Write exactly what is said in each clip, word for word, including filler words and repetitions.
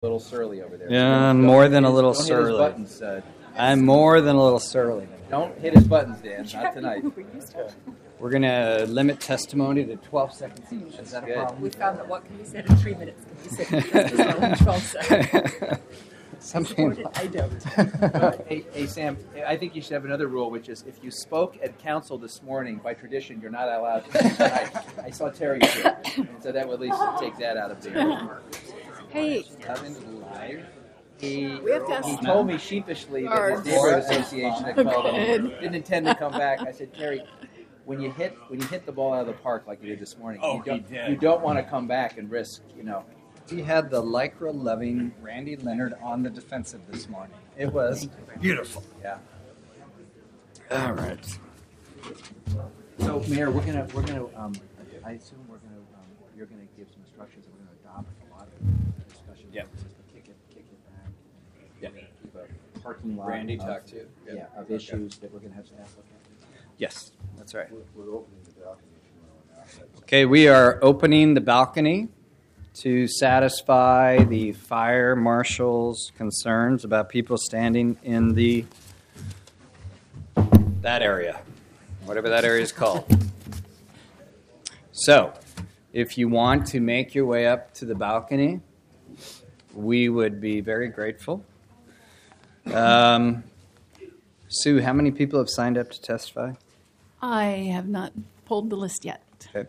A little surly over there. Yeah, Don't- more don't than a hit- little don't surly. Hit his buttons, uh, I'm more than a little surly. don't hit his buttons, Dan. Not tonight. We're going to limit testimony to twelve seconds each. Is that a Good. problem? We found that what can be said in three minutes can be said in twelve seconds. Something. I don't. hey, hey, Sam, I think you should have another rule, which is if you spoke at council this morning, by tradition, you're not allowed to speak tonight. I saw Terry do it, and so that would at least take that out of there. Hey, Out into the live. He, We have to ask- he told me sheepishly that Our- his neighborhood association had called him. Good. Didn't intend to come back. I said, Terry, when you hit when you hit the ball out of the park like you did this morning, Oh, you don't he did. you don't want to come back and risk, you know. We had the lycra-loving Randy Leonard on the defensive this morning. It was beautiful. Yeah. All right. So, Mayor, we're gonna we're gonna um, I assume we're gonna um, you're gonna give some instructions and we're gonna adopt a lot of discussion. Yep. Just to kick it kick it back. Yeah. Keep a parking lot. Randy of, talked to you. Yeah, Yeah. of issues that we're gonna have staff look at. Yes, that's right. We're opening the balcony if you want to announce Okay, we are opening the balcony to satisfy the fire marshal's concerns about people standing in the that area, whatever that area is called. So, if you want to make your way up to the balcony, we would be very grateful. Um, Sue, how many people have signed up to testify? I have not pulled the list yet. Okay.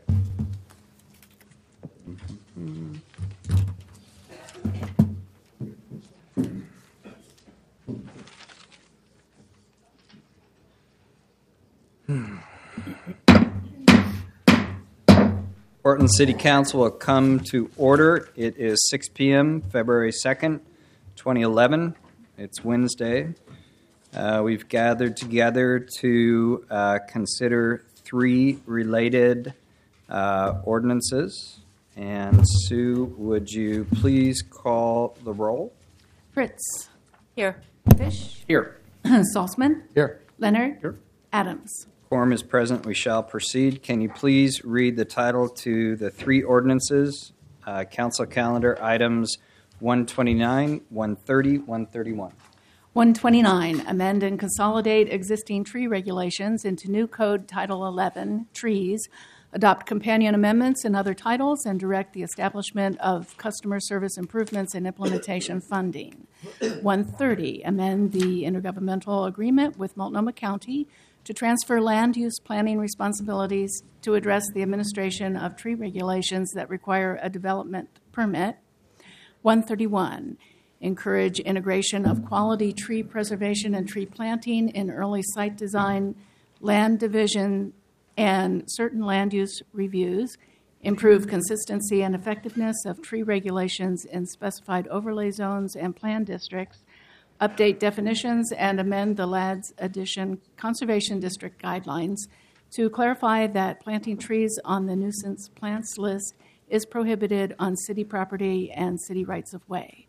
Portland City Council will come to order. It is six p.m., February second, twenty eleven. It's Wednesday. Uh, we've gathered together to uh, consider three related uh, ordinances. And Sue, would you please call the roll? Fritz. Here. Fish. Here. Salzman. Here. Leonard. Here. Adams. Quorum is present. We shall proceed. Can you please read the title to the three ordinances, uh, council calendar items one twenty-nine, one thirty, one thirty-one? one twenty-nine, amend and consolidate existing tree regulations into new code Title eleven, trees, adopt companion amendments and other titles, and direct the establishment of customer service improvements and implementation funding. one thirty, amend the intergovernmental agreement with Multnomah County to transfer land use planning responsibilities to address the administration of tree regulations that require a development permit. one thirty-one, encourage integration of quality tree preservation and tree planting in early site design, land division, and certain land use reviews, improve consistency and effectiveness of tree regulations in specified overlay zones and plan districts, update definitions and amend the L A D's addition conservation district guidelines to clarify that planting trees on the nuisance plants list is prohibited on city property and city rights of way.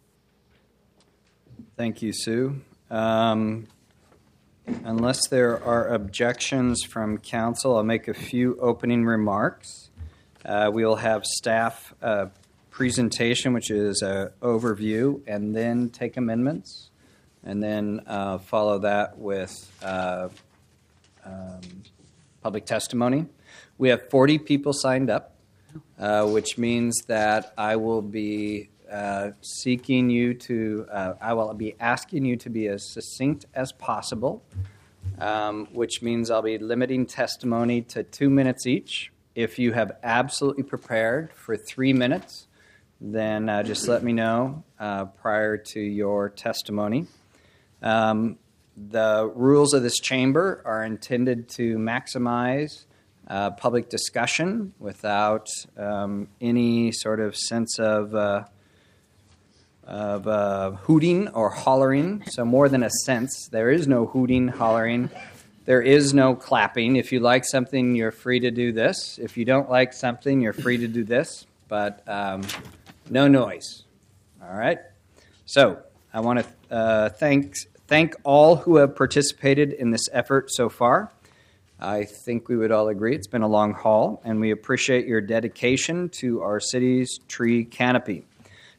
Thank you, Sue. Um, unless there are objections from council, I'll make a few opening remarks. Uh, we'll have staff uh, presentation, which is an overview, and then take amendments, and then uh, follow that with uh, um, public testimony. We have forty people signed up, uh, which means that I will be uh, seeking you to, uh, I will be asking you to be as succinct as possible, um, which means I'll be limiting testimony to two minutes each. If you have absolutely prepared for three minutes, then uh, just let me know uh, prior to your testimony. Um, the rules of this chamber are intended to maximize uh, public discussion without um, any sort of sense of, uh, of uh, hooting or hollering. So more than a sense, there is no hooting, hollering. There is no clapping. If you like something, you're free to do this. If you don't like something, you're free to do this. But um, no noise. All right? So I want to uh, thank, thank all who have participated in this effort so far. I think we would all agree it's been a long haul, and we appreciate your dedication to our city's tree canopy.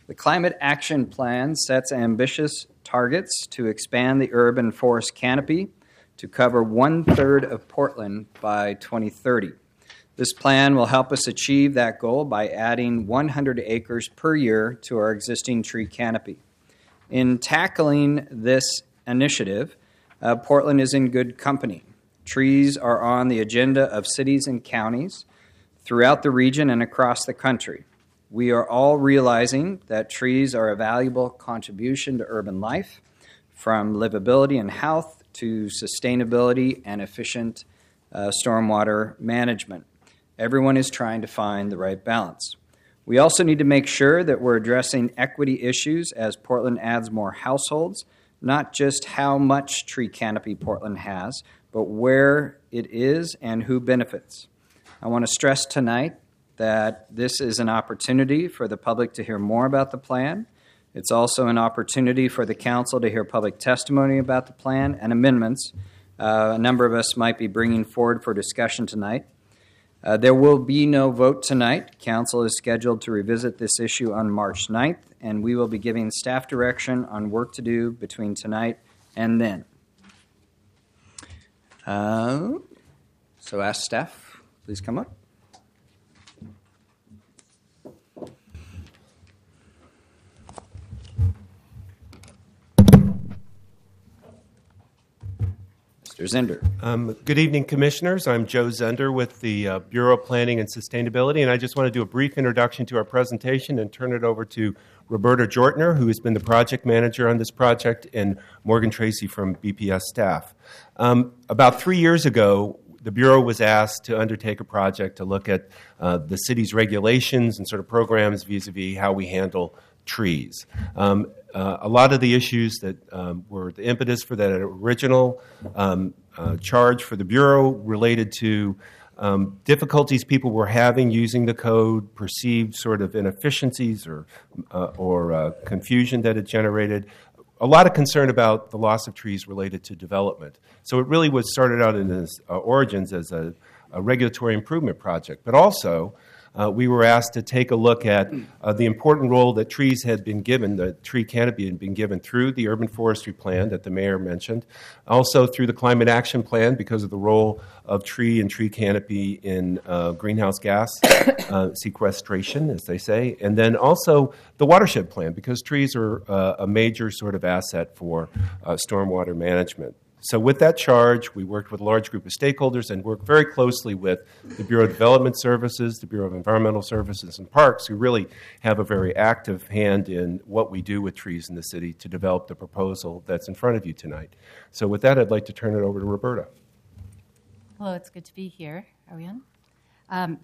The Climate Action Plan sets ambitious targets to expand the urban forest canopy to cover one-third of Portland by twenty thirty. This plan will help us achieve that goal by adding one hundred acres per year to our existing tree canopy. In tackling this initiative, uh, Portland is in good company. Trees are on the agenda of cities and counties throughout the region and across the country. We are all realizing that trees are a valuable contribution to urban life, from livability and health to sustainability and efficient uh, stormwater management. Everyone is trying to find the right balance. We also need to make sure that we're addressing equity issues as Portland adds more households, not just how much tree canopy Portland has, but where it is and who benefits. I want to stress tonight that this is an opportunity for the public to hear more about the plan. It's also an opportunity for the council to hear public testimony about the plan and amendments uh, a number of us might be bringing forward for discussion tonight. Uh, there will be no vote tonight. Council is scheduled to revisit this issue on March ninth, and we will be giving staff direction on work to do between tonight and then. Uh, so ask staff, please come up. Mister Zender. Um, good evening, Commissioners. I'm Joe Zender with the uh, Bureau of Planning and Sustainability, and I just want to do a brief introduction to our presentation and turn it over to Roberta Jortner, who has been the project manager on this project, and Morgan Tracy from B P S staff. Um, about three years ago, the Bureau was asked to undertake a project to look at uh, the city's regulations and sort of programs vis-a-vis how we handle trees. Um, uh, a lot of the issues that um, were the impetus for that original um, uh, charge for the Bureau related to um, difficulties people were having using the code, perceived sort of inefficiencies or, uh, or uh, confusion that it generated, a lot of concern about the loss of trees related to development. So it really was started out in its uh, origins as a, a regulatory improvement project, but also Uh, we were asked to take a look at uh, the important role that trees had been given, the tree canopy had been given through the urban forestry plan that the mayor mentioned, also through the climate action plan because of the role of tree and tree canopy in uh, greenhouse gas uh, sequestration, as they say, and then also the watershed plan because trees are uh, a major sort of asset for uh, stormwater management. So with that charge, we worked with a large group of stakeholders and worked very closely with the Bureau of Development Services, the Bureau of Environmental Services and Parks, who really have a very active hand in what we do with trees in the city to develop the proposal that's in front of you tonight. So with that, I'd like to turn it over to Roberta. Hello, it's good to be here. Are we on? Um,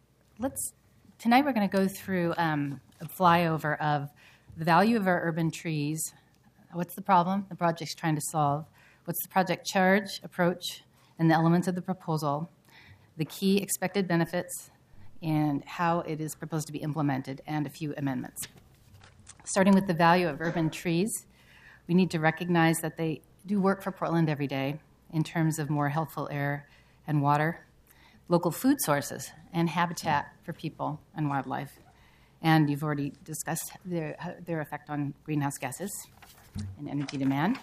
let's tonight we're going to go through um, a flyover of the value of our urban trees. What's the problem the project's trying to solve? What's the project charge, approach, and the elements of the proposal, the key expected benefits, and how it is proposed to be implemented, and a few amendments. Starting with the value of urban trees, we need to recognize that they do work for Portland every day in terms of more healthful air and water, local food sources, and habitat for people and wildlife. And you've already discussed their, their effect on greenhouse gases and energy demand.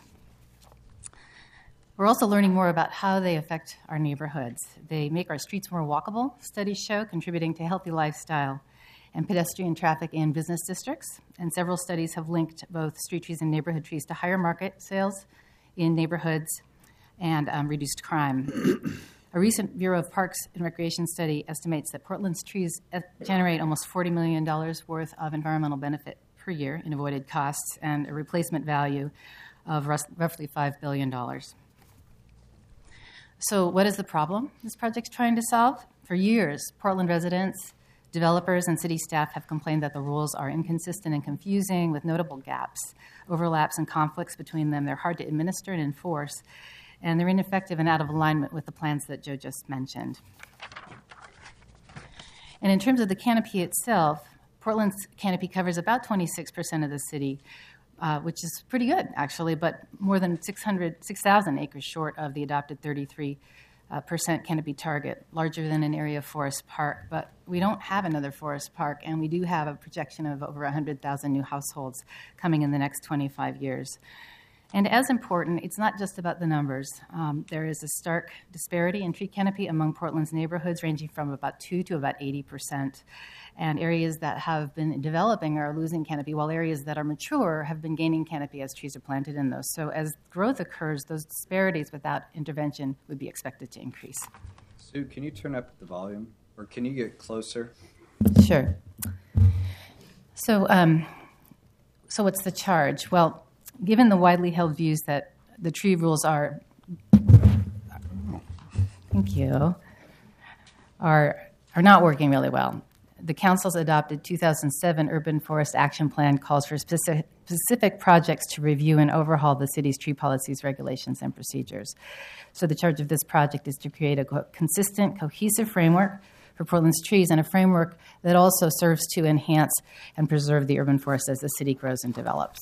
We're also learning more about how they affect our neighborhoods. They make our streets more walkable, studies show, contributing to healthy lifestyle and pedestrian traffic in business districts. And several studies have linked both street trees and neighborhood trees to higher market sales in neighborhoods and um, reduced crime. A recent Bureau of Parks and Recreation study estimates that Portland's trees generate almost forty million dollars worth of environmental benefit per year in avoided costs and a replacement value of roughly five billion dollars. So what is the problem this project's trying to solve? For years, Portland residents, developers, and city staff have complained that the rules are inconsistent and confusing with notable gaps, overlaps, and conflicts between them. They're hard to administer and enforce, and they're ineffective and out of alignment with the plans that Joe just mentioned. And in terms of the canopy itself, Portland's canopy covers about twenty-six percent of the city, Uh, which is pretty good, actually, but more than six hundred, six thousand acres short of the adopted thirty-three uh, percent canopy target, larger than an area forest park. But we don't have another forest park, and we do have a projection of over one hundred thousand new households coming in the next twenty-five years. And as important, it's not just about the numbers. Um, there is a stark disparity in tree canopy among Portland's neighborhoods, ranging from about two to about eighty percent. And areas that have been developing are losing canopy, while areas that are mature have been gaining canopy as trees are planted in those. So as growth occurs, those disparities without intervention would be expected to increase. Sue, can you turn up the volume? Or can you get closer? Sure. So, um, so what's the charge? Well, given the widely held views that the tree rules are, thank you, are are not working really well. The Council's adopted two thousand seven Urban Forest Action Plan calls for specific, specific projects to review and overhaul the city's tree policies, regulations, and procedures. So the charge of this project is to create a co- consistent, cohesive framework for Portland's trees, and a framework that also serves to enhance and preserve the urban forest as the city grows and develops.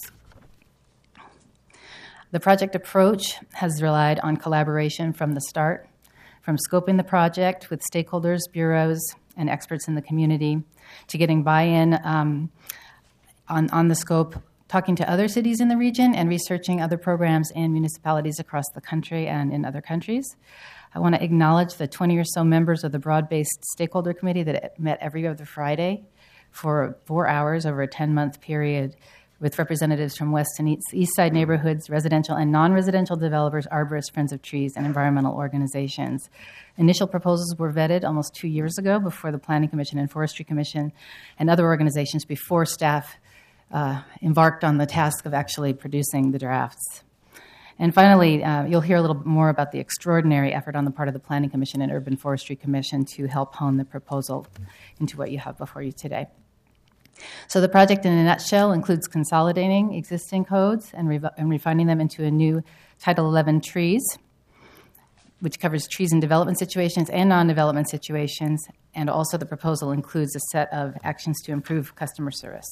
The project approach has relied on collaboration from the start, from scoping the project with stakeholders, bureaus, and experts in the community, to getting buy-in um, on, on the scope, talking to other cities in the region, and researching other programs and municipalities across the country and in other countries. I want to acknowledge the twenty or so members of the broad-based stakeholder committee that met every other Friday for four hours over a ten-month period, with representatives from west and east, east side neighborhoods, residential and non-residential developers, arborists, friends of trees, and environmental organizations. Initial proposals were vetted almost two years ago before the Planning Commission and Forestry Commission and other organizations before staff uh, embarked on the task of actually producing the drafts. And finally, uh, you'll hear a little more about the extraordinary effort on the part of the Planning Commission and Urban Forestry Commission to help hone the proposal into what you have before you today. So the project in a nutshell includes consolidating existing codes and, re- and refining them into a new Title eleven trees, which covers trees in development situations and non-development situations, and also the proposal includes a set of actions to improve customer service.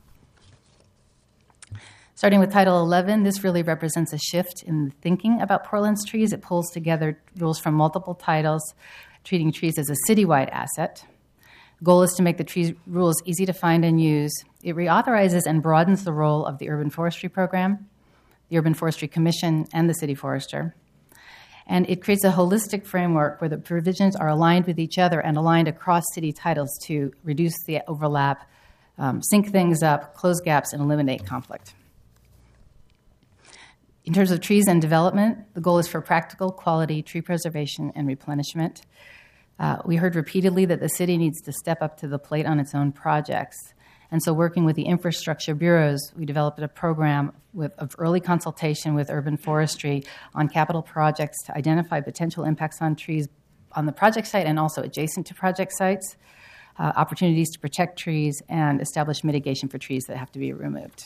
Starting with Title eleven, this really represents a shift in the thinking about Portland's trees. It pulls together rules from multiple titles, treating trees as a citywide asset. The goal is to make the tree rules easy to find and use. It reauthorizes and broadens the role of the Urban Forestry Program, the Urban Forestry Commission, and the City Forester. And it creates a holistic framework where the provisions are aligned with each other and aligned across city titles to reduce the overlap, um, sync things up, close gaps, and eliminate conflict. In terms of trees and development, the goal is for practical, quality tree preservation and replenishment. Uh, we heard repeatedly that the city needs to step up to the plate on its own projects. And so working with the infrastructure bureaus, we developed a program with, of early consultation with urban forestry on capital projects to identify potential impacts on trees on the project site and also adjacent to project sites, uh, opportunities to protect trees, and establish mitigation for trees that have to be removed.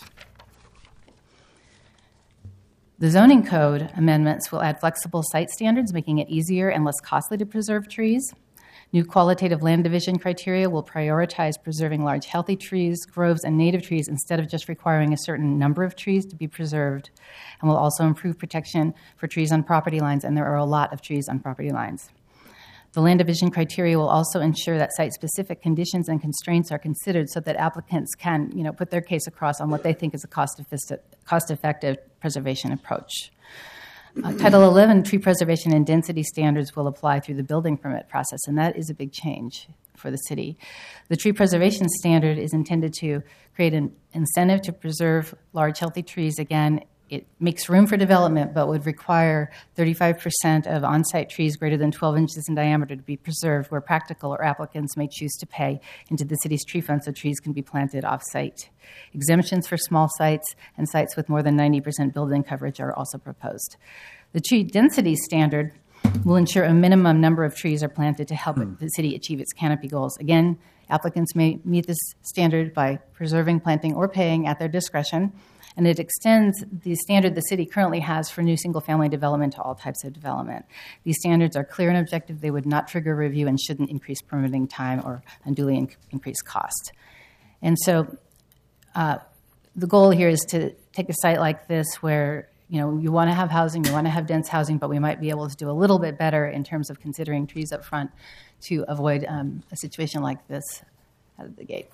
The zoning code amendments will add flexible site standards, making it easier and less costly to preserve trees. New qualitative land division criteria will prioritize preserving large, healthy trees, groves, and native trees instead of just requiring a certain number of trees to be preserved, and will also improve protection for trees on property lines, and there are a lot of trees on property lines. The land division criteria will also ensure that site-specific conditions and constraints are considered so that applicants can, you know, put their case across on what they think is a cost-effective preservation approach. Uh, Title eleven tree preservation and density standards will apply through the building permit process, and that is a big change for the city. The tree preservation standard is intended to create an incentive to preserve large, healthy trees. Again, it makes room for development, but would require thirty-five percent of on-site trees greater than twelve inches in diameter to be preserved where practical, or applicants may choose to pay into the city's tree fund so trees can be planted off-site. Exemptions for small sites and sites with more than ninety percent building coverage are also proposed. The tree density standard will ensure a minimum number of trees are planted to help hmm. the city achieve its canopy goals. Again, applicants may meet this standard by preserving, planting, or paying at their discretion, and it extends the standard the city currently has for new single-family development to all types of development. These standards are clear and objective. They would not trigger review and shouldn't increase permitting time or unduly in- increase cost. And so uh, the goal here is to take a site like this where you know, you want to have housing, you want to have dense housing, but we might be able to do a little bit better in terms of considering trees up front to avoid um, a situation like this out of the gate.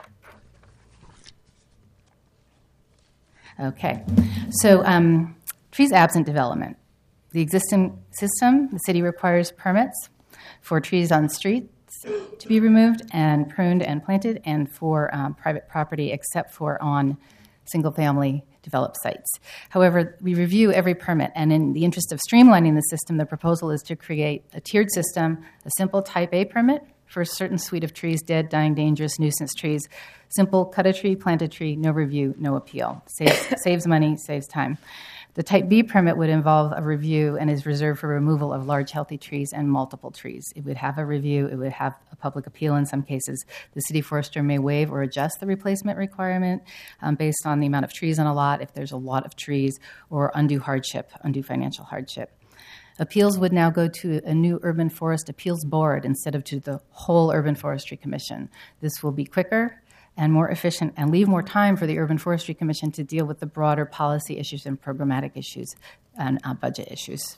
Okay, so um, trees absent development. The existing system, the city requires permits for trees on streets to be removed and pruned and planted, and for um, private property except for on single-family developed sites. However, we review every permit, and in the interest of streamlining the system, the proposal is to create a tiered system, a simple Type A permit for a certain suite of trees, dead, dying, dangerous, nuisance trees. Simple, cut a tree, plant a tree, no review, no appeal. Saves, saves money, saves time. The Type B permit would involve a review and is reserved for removal of large, healthy trees and multiple trees. It would have a review. It would have a public appeal in some cases. The city forester may waive or adjust the replacement requirement um, based on the amount of trees on a lot, if there's a lot of trees, or undue hardship, undue financial hardship. Appeals would now go to a new Urban Forest Appeals Board instead of to the whole Urban Forestry Commission. This will be quicker and more efficient and leave more time for the Urban Forestry Commission to deal with the broader policy issues and programmatic issues and uh, budget issues.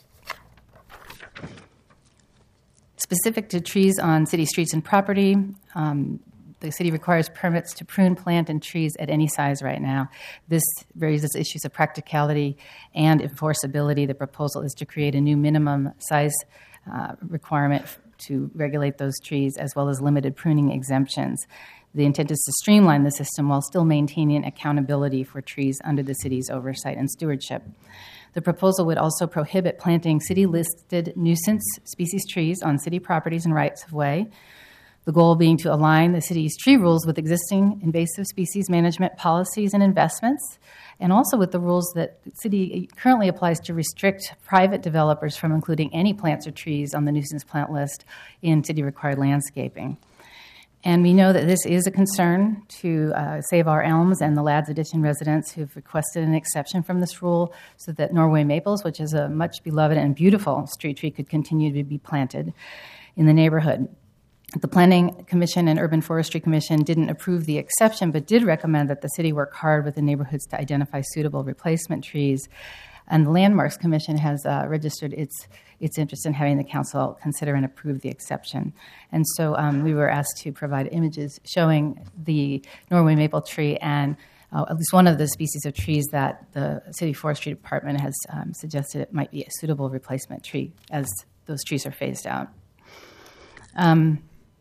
Specific to trees on city streets and property, um, the city requires permits to prune, plant, and trees at any size right now. This raises issues of practicality and enforceability. The proposal is to create a new minimum size uh, requirement to regulate those trees, as well as limited pruning exemptions. The intent is to streamline the system while still maintaining accountability for trees under the city's oversight and stewardship. The proposal would also prohibit planting city-listed nuisance species trees on city properties and rights-of-way, the goal being to align the city's tree rules with existing invasive species management policies and investments, and also with the rules that the city currently applies to restrict private developers from including any plants or trees on the nuisance plant list in city-required landscaping. And we know that this is a concern to uh, Save Our Elms and the Ladd's Addition residents who've requested an exception from this rule so that Norway maples, which is a much beloved and beautiful street tree, could continue to be planted in the neighborhood. The Planning Commission and Urban Forestry Commission didn't approve the exception, but did recommend that the city work hard with the neighborhoods to identify suitable replacement trees. And the Landmarks Commission has uh, registered its its interest in having the council consider and approve the exception. And so um, we were asked to provide images showing the Norway maple tree and uh, at least one of the species of trees that the City Forestry Department has um, suggested it might be a suitable replacement tree as those trees are phased out. Um,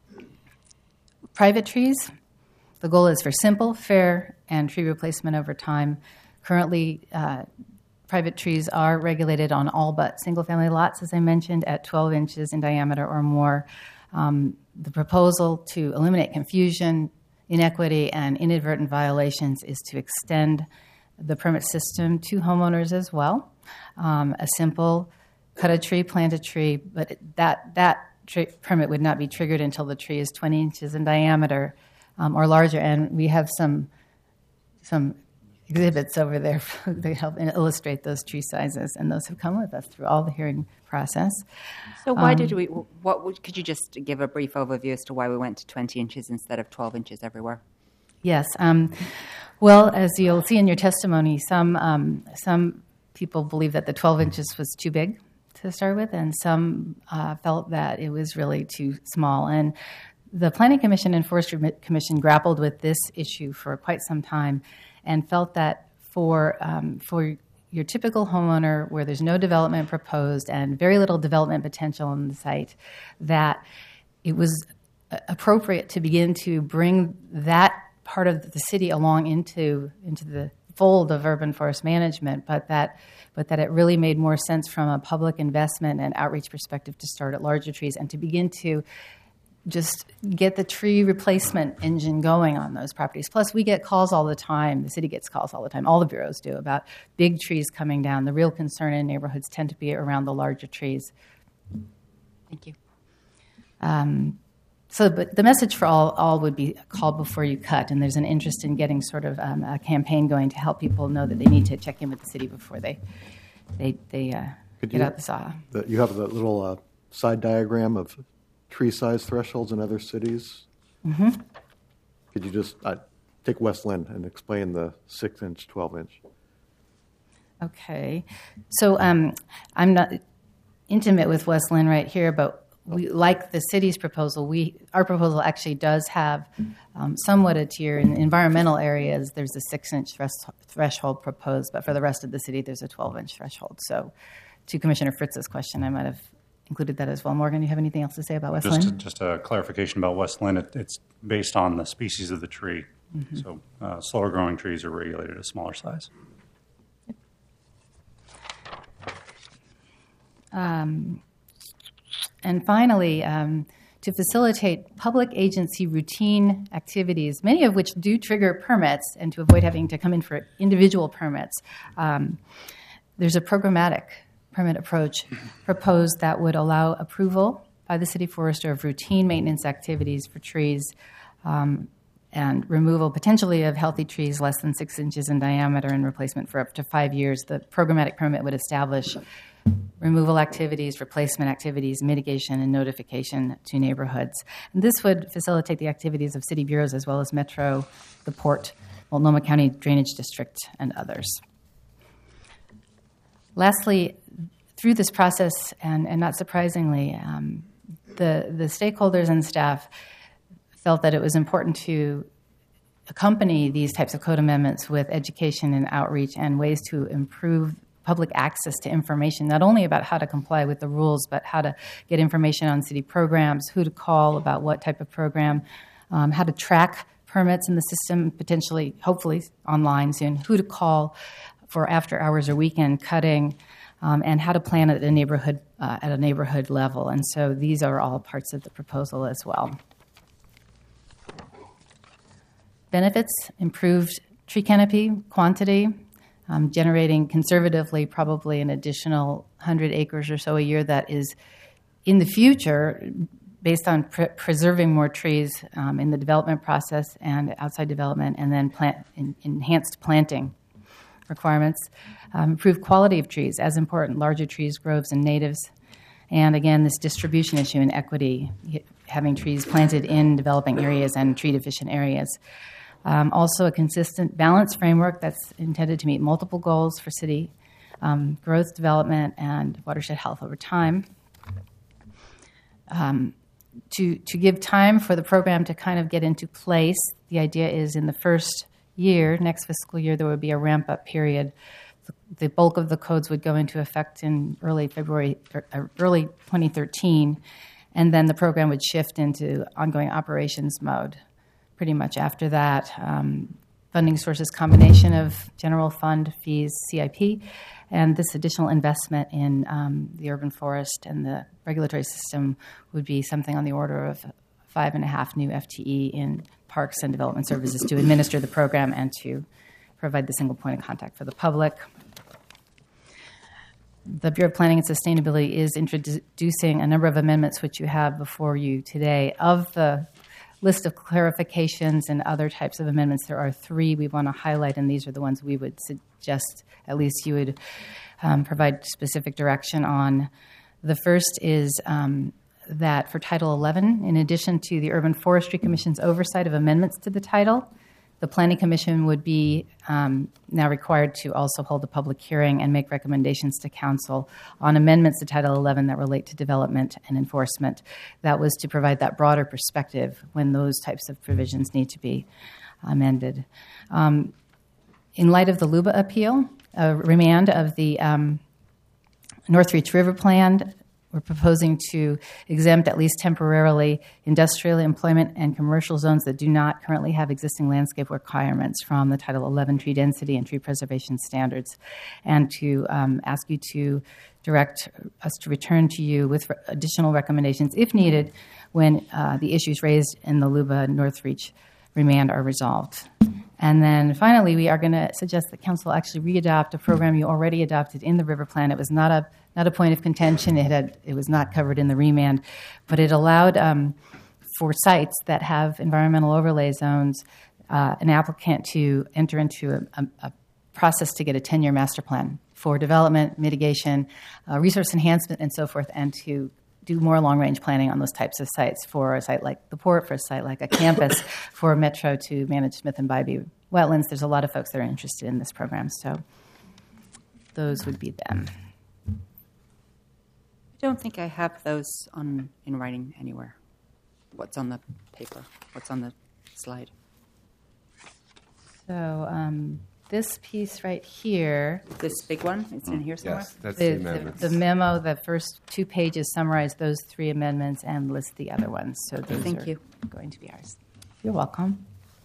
private trees, the goal is for simple, fair, and tree replacement over time. Currently, uh, private trees are regulated on all but single-family lots, as I mentioned, at twelve inches in diameter or more. Um, the proposal to eliminate confusion, inequity, and inadvertent violations is to extend the permit system to homeowners as well. Um, a simple cut a tree, plant a tree, but that, that tree permit would not be triggered until the tree is twenty inches in diameter um, or larger. And we have some some exhibits over there that help illustrate those tree sizes, and those have come with us through all the hearing process. So why Um, did we, what would, could you just give a brief overview as to why we went to twenty inches instead of twelve inches everywhere? Yes. Um, well, as you'll see in your testimony, some um, some people believe that the twelve inches was too big to start with, and some uh, felt that it was really too small. And the Planning Commission and Forestry Commission grappled with this issue for quite some time and felt that for um, for your typical homeowner where there's no development proposed and very little development potential on the site, that it was appropriate to begin to bring that part of the city along into into the fold of urban forest management, but that but that it really made more sense from a public investment and outreach perspective to start at larger trees and to begin to just get the tree replacement engine going on those properties. Plus, we get calls all the time. The city gets calls all the time. All the bureaus do about big trees coming down. The real concern in neighborhoods tend to be around the larger trees. Thank you. Um, so, but the message for all, all would be call before you cut, and there's an interest in getting sort of um, a campaign going to help people know that they need to check in with the city before they they they uh, get you, out the saw. The, you have the little uh, side diagram of tree size thresholds in other cities. Mm-hmm. Could you just uh, take West Lynn and explain the six inch, twelve inch? Okay. So um, I'm not intimate with West Lynn right here, but we, like the city's proposal, we our proposal actually does have um, somewhat a tier. In environmental areas, there's a six-inch thres- threshold proposed, but for the rest of the city, there's a twelve-inch threshold. So to Commissioner Fritz's question, I might have included that as well. Morgan, do you have anything else to say about West Just, Lynn? a, just a clarification about West Lynn. It, it's based on the species of the tree. Mm-hmm. So uh, slower growing trees are regulated at a smaller size. Um, and finally, um, to facilitate public agency routine activities, many of which do trigger permits, and to avoid having to come in for individual permits, um, there's a programmatic permit approach proposed that would allow approval by the city forester of routine maintenance activities for trees um, and removal potentially of healthy trees less than six inches in diameter and replacement for up to five years. The programmatic permit would establish removal activities, replacement activities, mitigation, and notification to neighborhoods. And this would facilitate the activities of city bureaus as well as Metro, the Port, Multnomah County Drainage District, and others. Lastly, through this process, and, and not surprisingly, um, the, the stakeholders and staff felt that it was important to accompany these types of code amendments with education and outreach and ways to improve public access to information, not only about how to comply with the rules, but how to get information on city programs, who to call about what type of program, um, how to track permits in the system, potentially, hopefully, online soon, who to call for after hours or weekend cutting, um, and how to plan at a neighborhood uh, at a neighborhood level. And so these are all parts of the proposal as well. Benefits: improved tree canopy quantity, um, generating conservatively probably an additional one hundred acres or so a year that is in the future based on pre- preserving more trees um, in the development process and outside development, and then plant in, enhanced planting requirements. Um, improved quality of trees, as important, larger trees, groves, and natives. And again, this distribution issue and equity, having trees planted in developing areas and tree-deficient areas. Um, also, a consistent balance framework that's intended to meet multiple goals for city um, growth, development, and watershed health over time. Um, to, to give time for the program to kind of get into place, the idea is in the first year, next fiscal year, there would be a ramp-up period. The, the bulk of the codes would go into effect in early February, or early twenty thirteen, and then the program would shift into ongoing operations mode. Pretty much after that, um, funding sources combination of general fund fees, C I P, and this additional investment in um, the urban forest and the regulatory system would be something on the order of five and a half new F T E in parks and development services to administer the program and to provide the single point of contact for the public. The Bureau of Planning and Sustainability is introducing a number of amendments which you have before you today. Of the list of clarifications and other types of amendments, there are three we want to highlight, and these are the ones we would suggest at least you would um, provide specific direction on. The first is um, that for Title eleven, in addition to the Urban Forestry Commission's oversight of amendments to the title, the Planning Commission would be um, now required to also hold a public hearing and make recommendations to Council on amendments to Title eleven that relate to development and enforcement. That was to provide that broader perspective when those types of provisions need to be amended. Um, in light of the Luba appeal, a remand of the um, Northreach River Plan, we're proposing to exempt, at least temporarily, industrial, employment, and commercial zones that do not currently have existing landscape requirements from the Title eleven tree density and tree preservation standards, and to um, ask you to direct us to return to you with re- additional recommendations, if needed, when uh, the issues raised in the Luba Northreach remand are resolved. And then finally, we are going to suggest that Council actually re-adopt a program you already adopted in the River Plan. It was not a not a point of contention. It had it was not covered in the remand, but it allowed um, for sites that have environmental overlay zones uh, an applicant to enter into a, a, a process to get a ten-year master plan for development, mitigation, uh, resource enhancement, and so forth, and to do more long-range planning on those types of sites for a site like the Port, for a site like a campus, for Metro to manage Smith and Bybee wetlands. There's a lot of folks that are interested in this program. So those would be them. I don't think I have those on in writing anywhere. What's on the paper? What's on the slide? So um, this piece right here, This big one? It's in here somewhere? Yes, that's the, the the, amendments. the memo, the first two pages summarize those three amendments and list the other ones. So those Thank are you. going to be ours. You're welcome.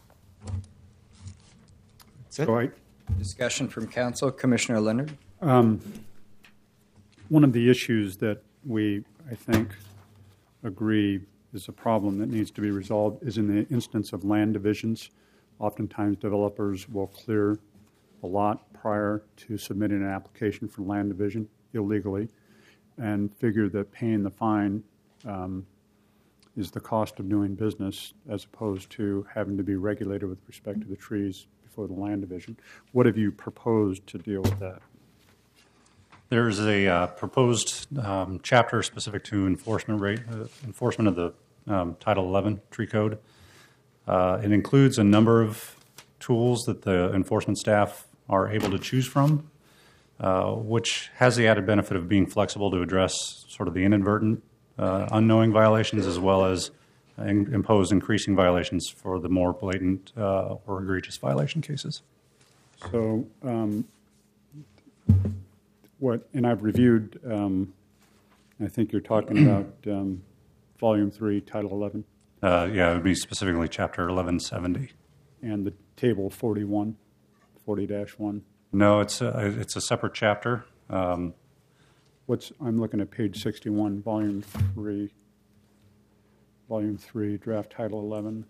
That's it. So I, Discussion from council. Commissioner Leonard. um, one of the issues that we, I think, agree is a problem that needs to be resolved is in the instance of land divisions. Oftentimes, developers will clear a lot prior to submitting an application for land division illegally and figure that paying the fine um, is the cost of doing business as opposed to having to be regulated with respect to the trees before the land division. What have you proposed to deal with that? There's a uh, proposed um, chapter specific to enforcement rate, uh, enforcement of the um, Title eleven tree code. Uh, it includes a number of tools that the enforcement staff are able to choose from, uh, which has the added benefit of being flexible to address sort of the inadvertent, uh, unknowing violations as well as in- impose increasing violations for the more blatant uh, or egregious violation cases. So, um, what, and I've reviewed, um, I think you're talking about um, Volume three, Title eleven, Uh, yeah, it would be specifically Chapter eleven seventy. and the Table forty-one, forty dash one. No, it's a, it's a separate chapter. Um, What's, I'm looking at page sixty-one, Volume three, Volume three, Draft Title eleven.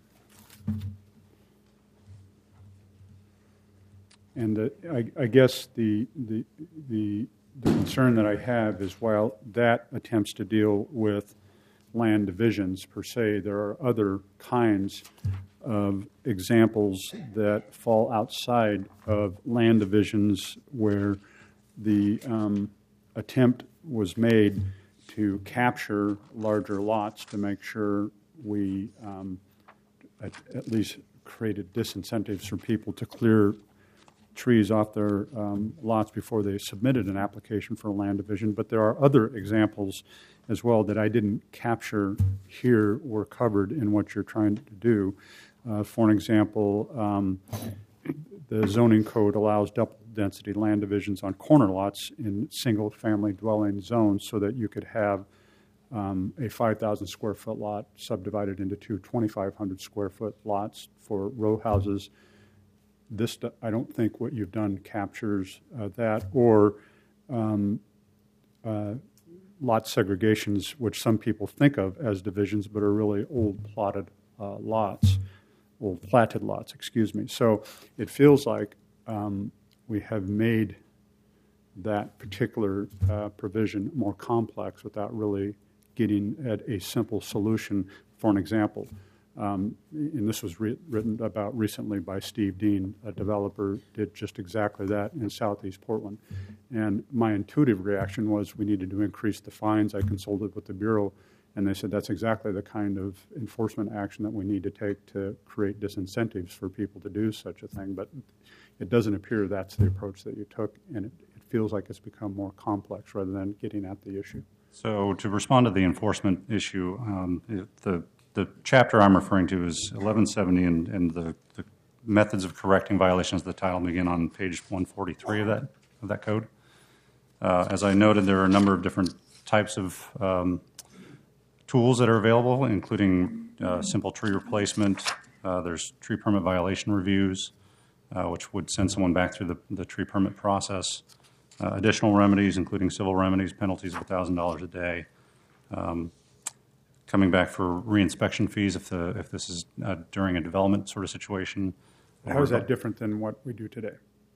And uh, I, I guess the, the, the, the concern that I have is while that attempts to deal with land divisions per se, there are other kinds of examples that fall outside of land divisions where the um, attempt was made to capture larger lots to make sure we um, at, at least created disincentives for people to clear trees off their um, lots before they submitted an application for a land division. But there are other examples as well that I didn't capture here or covered in what you're trying to do. Uh, for an example, um, the zoning code allows double density land divisions on corner lots in single family dwelling zones so that you could have um, a five thousand square foot lot subdivided into two twenty-five hundred square foot lots for row houses. This, I don't think what you've done captures uh, that, or um, uh, lot segregations, which some people think of as divisions, but are really old plotted uh, lots, old platted lots, excuse me. So it feels like um, we have made that particular uh, provision more complex without really getting at a simple solution. For an example, Um, and this was re- written about recently by Steve Dean, a developer, did just exactly that in southeast Portland. And my intuitive reaction was we needed to increase the fines. I consulted with the Bureau, and they said that's exactly the kind of enforcement action that we need to take to create disincentives for people to do such a thing. But it doesn't appear that's the approach that you took, and it, it feels like it's become more complex rather than getting at the issue. So to respond to the enforcement issue, um, the The chapter I'm referring to is eleven seventy, and, and the, the methods of correcting violations of the title begin on page one forty-three of that of that code. Uh, as I noted, there are a number of different types of um, tools that are available, including uh, simple tree replacement. Uh, there's tree permit violation reviews, uh, which would send someone back through the, the tree permit process. Uh, additional remedies, including civil remedies, penalties of one thousand dollars a day. Um, coming back for reinspection fees if the if this is uh, during a development sort of situation. How is that different than what we do today?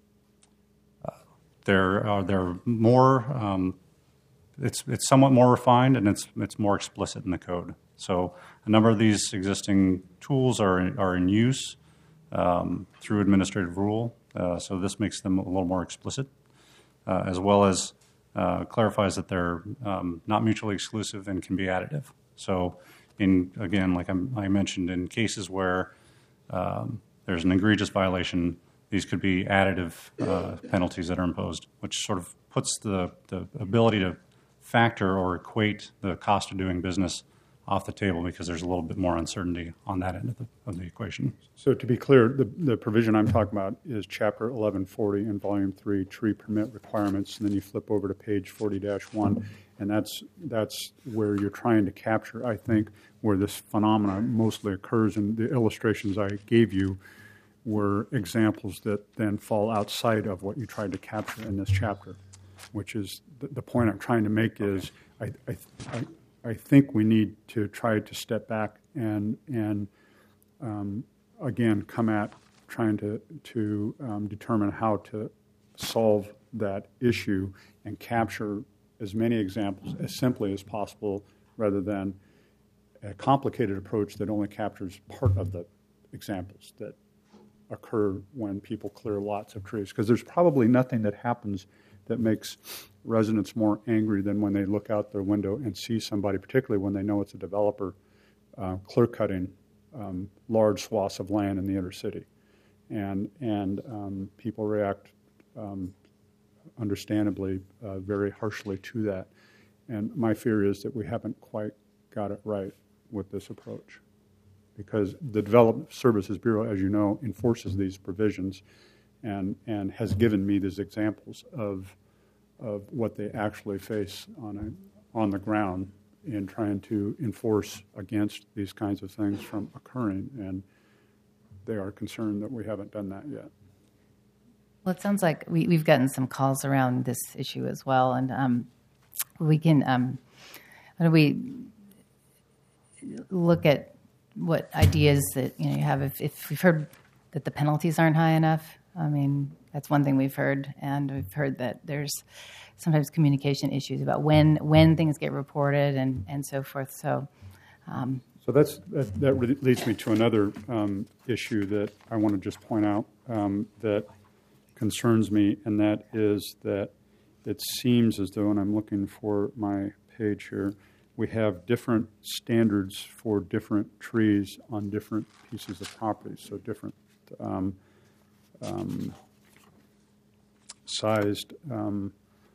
Uh, there are there are more. Um, it's it's somewhat more refined and it's it's more explicit in the code. So a number of these existing tools are in, are in use um, through administrative rule. Uh, so this makes them a little more explicit, uh, as well as uh, clarifies that they're um, not mutually exclusive and can be additive. So, in again, like I'm, I mentioned, in cases where um, there's an egregious violation, these could be additive uh, penalties that are imposed, which sort of puts the, the ability to factor or equate the cost of doing business off the table because there's a little bit more uncertainty on that end of the, of the equation. So to be clear, the, the provision I'm talking about is Chapter eleven forty in Volume three, Tree Permit Requirements, and then you flip over to page forty dash one, and that's that's where you're trying to capture, I think, where this phenomenon mostly occurs, and the illustrations I gave you were examples that then fall outside of what you tried to capture in this chapter, which is the, the point I'm trying to make is I, I, I I think we need to try to step back and and um, again come at trying to to um, determine how to solve that issue and capture as many examples as simply as possible, rather than a complicated approach that only captures part of the examples that occur when people clear lots of trees. Because there's probably nothing that happens that makes residents more angry than when they look out their window and see somebody, particularly when they know it's a developer, uh, clear-cutting um, large swaths of land in the inner city. And, and um, people react, um, understandably, uh, very harshly to that. And my fear is that we haven't quite got it right with this approach. Because the Development Services Bureau, as you know, enforces these provisions and and has given me these examples of of what they actually face on a, on the ground in trying to enforce against these kinds of things from occurring, and they are concerned that we haven't done that yet. Well, it sounds like we, we've gotten some calls around this issue as well, and um, we can um, why don't we look at what ideas that you know you have. If, if we've heard that the penalties aren't high enough, I mean, that's one thing we've heard, and we've heard that there's sometimes communication issues about when when things get reported and, and so forth. So, um, so that's that, that really leads me to another um, issue that I want to just point out um, that concerns me, and that is that it seems as though, and I'm looking for my page here, we have different standards for different trees on different pieces of property, so different um, um, sized, um,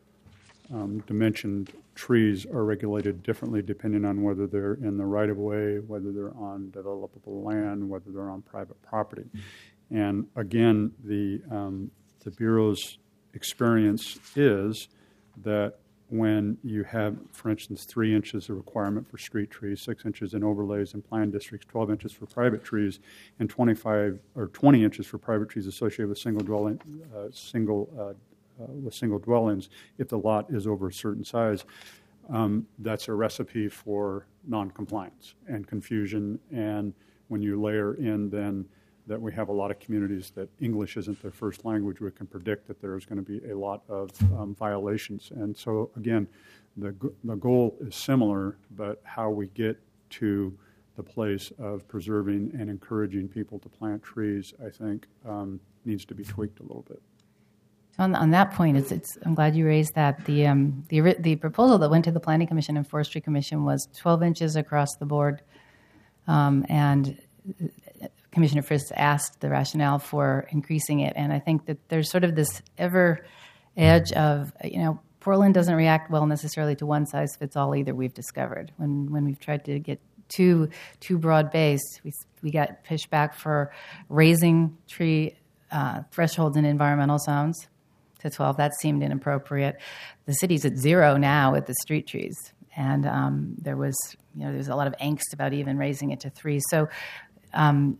um, dimensioned trees are regulated differently depending on whether they're in the right-of-way, whether they're on developable land, whether they're on private property. And again, the um, the Bureau's experience is that when you have, for instance, three inches of requirement for street trees, six inches in overlays and plan districts, twelve inches for private trees, and twenty-five or twenty inches for private trees associated with single dwelling, uh, single uh, uh, with single dwellings, if the lot is over a certain size, um, that's a recipe for non-compliance and confusion. And when you layer in then that we have a lot of communities that English isn't their first language, we can predict that there's going to be a lot of um, violations. And so, again, the the goal is similar, but how we get to the place of preserving and encouraging people to plant trees, I think, um, needs to be tweaked a little bit. So on, on that point, it's, it's, I'm glad you raised that. The, um, the the proposal that went to the Planning Commission and Forestry Commission was twelve inches across the board, um, and Commissioner Frist asked the rationale for increasing it, and I think that there's sort of this ever edge of, you know, Portland doesn't react well necessarily to one size fits all either. We've discovered when when we've tried to get too too broad based, we we got pushed back for raising tree uh, thresholds in environmental zones to twelve. That seemed inappropriate. The city's at zero now with the street trees, and um, there was you know there's a lot of angst about even raising it to three. So. Um,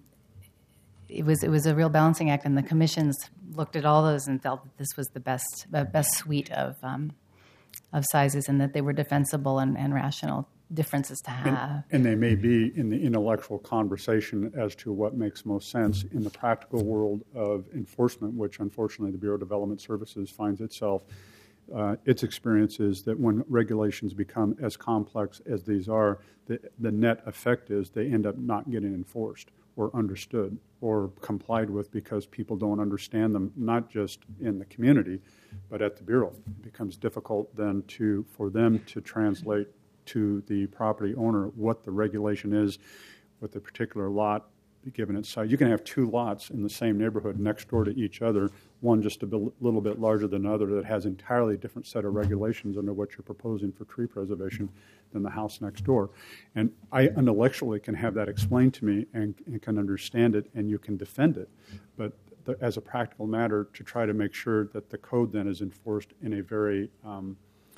It was it was a real balancing act, and the commissions looked at all those and felt that this was the best uh, best suite of um, of sizes, and that they were defensible and, and rational differences to have. And, and they may be in the intellectual conversation as to what makes most sense in the practical world of enforcement, which unfortunately the Bureau of Development Services finds itself. Uh, its experience is that when regulations become as complex as these are, the, the net effect is they end up not getting enforced or understood or complied with because people don't understand them, not just in the community, but at the Bureau. It becomes difficult then to for them to translate to the property owner what the regulation is with a particular lot be given its size. You can have two lots in the same neighborhood next door to each other, one just a bit, little bit larger than the other that has entirely different set of regulations under what you're proposing for tree preservation than the house next door. And I intellectually can have that explained to me and, and can understand it, and you can defend it. But the, as a practical matter, to try to make sure that the code then is enforced in a very um,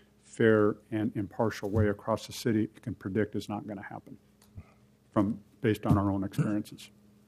fair and impartial way across the city, you can predict is not going to happen from based on our own experiences.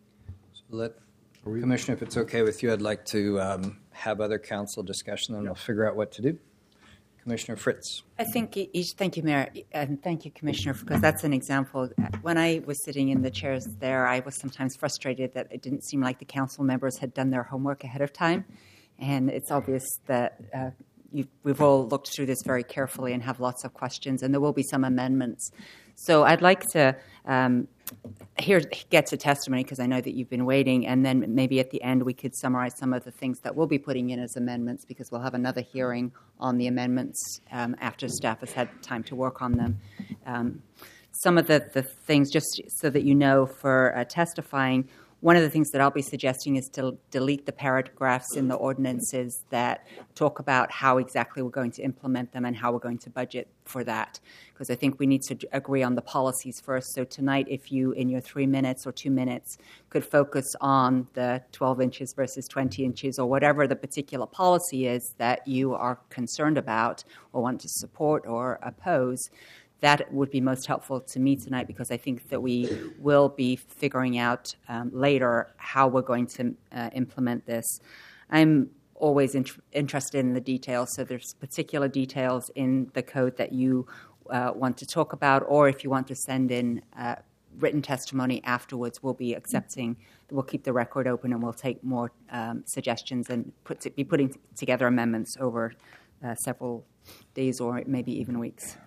So let, Commissioner, if it's okay with you, I'd like to um, have other council discussion, and we'll figure out what to do. Commissioner Fritz. I think each, thank you, Mayor, and thank you, Commissioner, because that's an example. When I was sitting in the chairs there, I was sometimes frustrated that it didn't seem like the council members had done their homework ahead of time. And it's obvious that uh, you, we've all looked through this very carefully and have lots of questions, and there will be some amendments. So I'd like to um, here get to testimony because I know that you've been waiting, and then maybe at the end we could summarize some of the things that we'll be putting in as amendments because we'll have another hearing on the amendments um, after staff has had time to work on them. Um, some of the, the things, just so that you know, for uh, testifying, one of the things that I'll be suggesting is to delete the paragraphs in the ordinances that talk about how exactly we're going to implement them and how we're going to budget for that, because I think we need to agree on the policies first. So tonight, if you, in your three minutes or two minutes, could focus on the twelve inches versus twenty inches or whatever the particular policy is that you are concerned about or want to support or oppose, that would be most helpful to me tonight because I think that we will be figuring out um, later how we're going to uh, implement this. I'm always int- interested in the details, so there's particular details in the code that you uh, want to talk about, or if you want to send in uh, written testimony afterwards, we'll be accepting, we'll keep the record open and we'll take more um, suggestions and put to, be putting together amendments over uh, several days or maybe even weeks.